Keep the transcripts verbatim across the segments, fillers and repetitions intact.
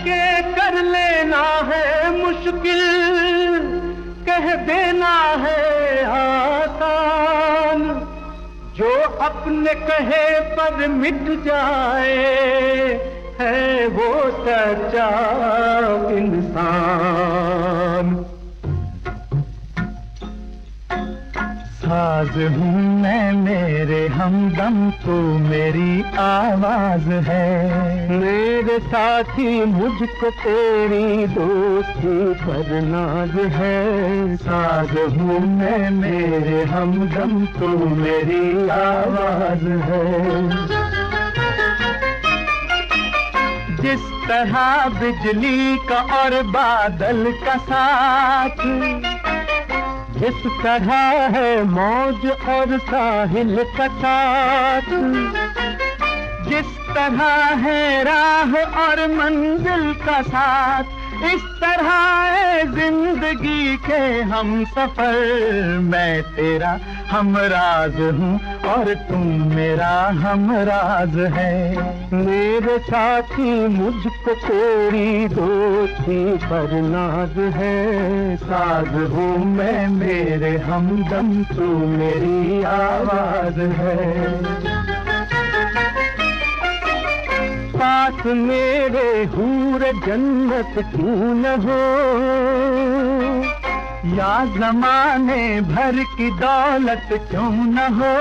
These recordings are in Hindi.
के कर लेना है मुश्किल, कह देना है आसान। जो अपने कहे पर मिट जाए है वो सच्चा इंसान। साज हूँ मैं मेरे हमदम, तू मेरी आवाज है। मेरे साथी मुझको तेरी दोस्ती पर नाज है। साज हूँ मैं मेरे हमदम, तू मेरी आवाज है। जिस तरह बिजली का और बादल का साथ, इस तरह है मौज और साहिल का साथ। जिस तरह है राह और मंजिल का साथ, इस तरह है जिंदगी के हम सफर। मैं तेरा हमराज हूँ और तुम मेरा हमराज है। मेरे साथी मुझको तेरी दोस्ती पर नाज है। साज हूँ मैं मेरे हमदम, तू मेरी आवाज है। पास मेरे हूर जन्नत क्यों न हो, या ज़माने भर की दौलत क्यों न हो।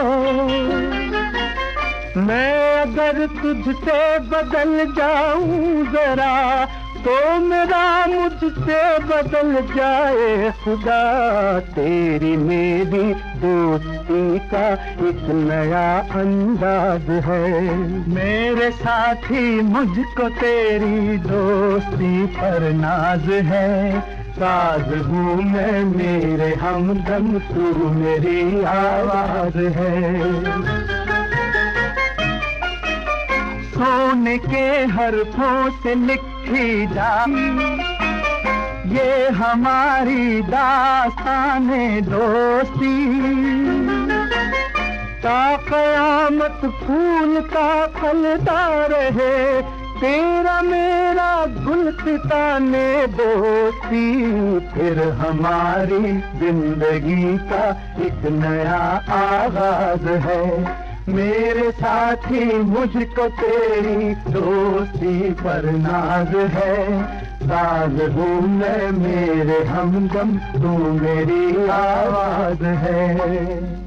मैं अगर तुझसे बदल जाऊं जरा, तो मेरा मुझसे बदल जाए खुदा। तेरी मेरी दोस्ती का एक नया अंदाज है। मेरे साथी मुझको तेरी दोस्ती पर नाज है। साज हूँ मैं मेरे हमदम, तू मेरी आवाज है। सोने के हरफों से लिखी जाती ये हमारी दास्ताने दोस्ती। ता क़यामत फूल का फलता रहे, तेरा मेरा गुलसिताने दोस्ती। फिर हमारी जिंदगी का एक नया आगाज है। मेरे साथी मुझको तेरी दोस्ती पर नाज है। साज हूँ मैं मेरे हमदम, तू मेरी आवाज है।